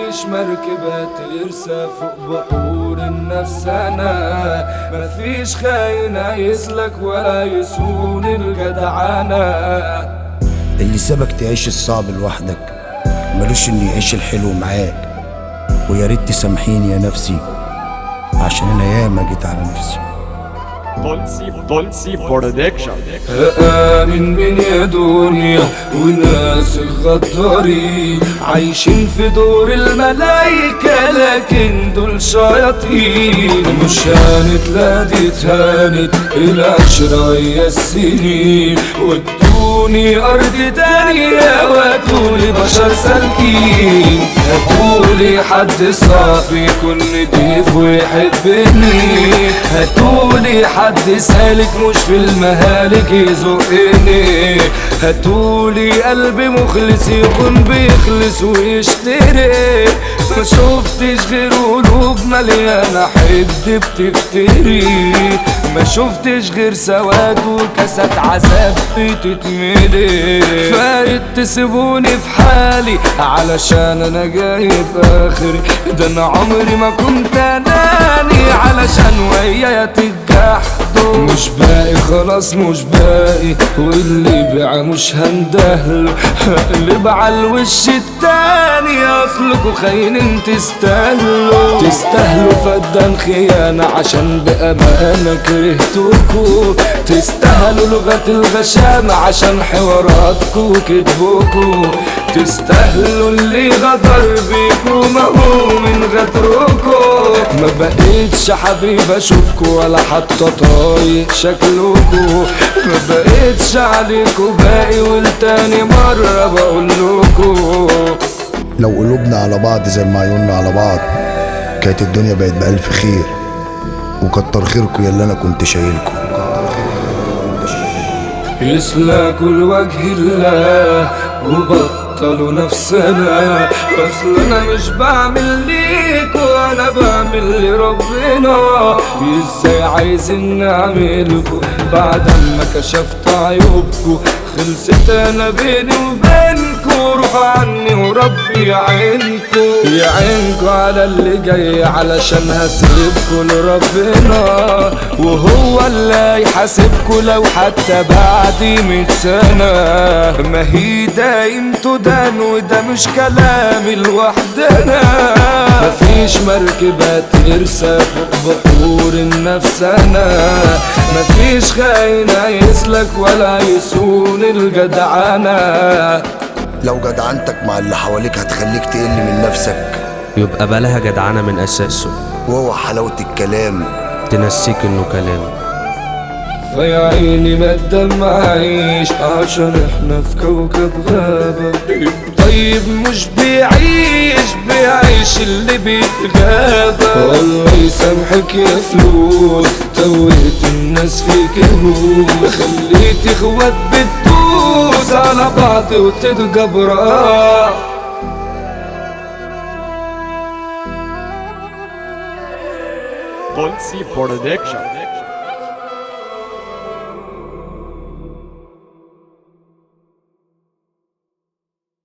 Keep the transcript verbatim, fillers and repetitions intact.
مفيش مركبة ترسى فوق بحور النفسانة، مفيش خاين يسلك ولا يسون الجدعانة. اللي سابك تعيش الصعب لوحدك ملوش انه يعيش الحلو معاك. ويا ريت تسامحيني يا نفسي عشان انا ياما جيت على نفسي. دولسي دولسي برودكشن. آمن من يا دنيا وناس غدارين عايشين في دور الملايكة لكن دول شياطين. مش هانت لا دي تهانت العشرة يا السنين، ودوني أرض تانية ودوني بشر سالكين. هاتولي حد صافي يكون نضيف ويحبني، هاتولي حد سالك مش في المهالك يزقني، هاتولي قلب مخلص يكون بيخلص ويشتري. ما شفتش غير قلوب مليانة حد بتفتري، ما شفتش غير سواد وكاسات عذاب بتتملي. فايت تسيبوني في حالي علشان انا جايب اخري، ده انا عمري ما كنت اناني علشان ويايا تتجحدوا. مش باقي خلاص مش باقي، واللي بيع مش هندهله، هقلب على الوش التاني اصلكوا خاينين تستاهلوا. تستاهلوا فدان خيانة عشان بأمانة كرهتوكوا، تستاهلوا لغة الغشامة عشان حواراتكوا وكدبوكوا، تستاهلوا اللي غدر بيكوا ما هو من غدركوا. ما بقيتش حبيب اشوفكوا ولا حتى طايق شكلكوا، ما بقيتش عليكوا باقي والتاني مرة بقولكوا. لو قلوبنا على بعض زي ما عيوننا على بعض كانت الدنيا بقت بألف خير. وكتر خيركوا يا اللي انا كنت شايلكوا. يسلكوا لوجه الله وبطلوا نفسنا، اصل انا مش بعمل ليكوا انا بعمل لربنا. ازاي عايزين نعملكوا بعد ما كشفت عيوبكوا؟ خلصت انا بيني وبينكوا، روحوا عني وربي يعينكوا يعينكوا على اللي جاي علشان هسيبكوا لربنا، وهو اللي هيحاسبكوا لو حتى بعد مية سنة. ما هي دايم تدان وده مش كلامي لوحدنا، مفيش مركبة ترسى فوق بحور النفسانة، مفيش خاين يسلك ولا يسون الجدعانة. لو جدعنتك مع اللي حواليك هتخليك تقل من نفسك، يبقى بلاها جدعانة من أساسه، وهو حلاوة الكلام تنسيك إنه كلام. فيا عيني ما تدمعيش عشان احنا في كوكب غابة. طيب مش بيعيش بيعيش اللي بيتغابى. والله يسامحك يا فلوس تويت الناس في كهوس، خليت اخوات بتدوس على بعض وتتجبرا. دولسي برودكشن.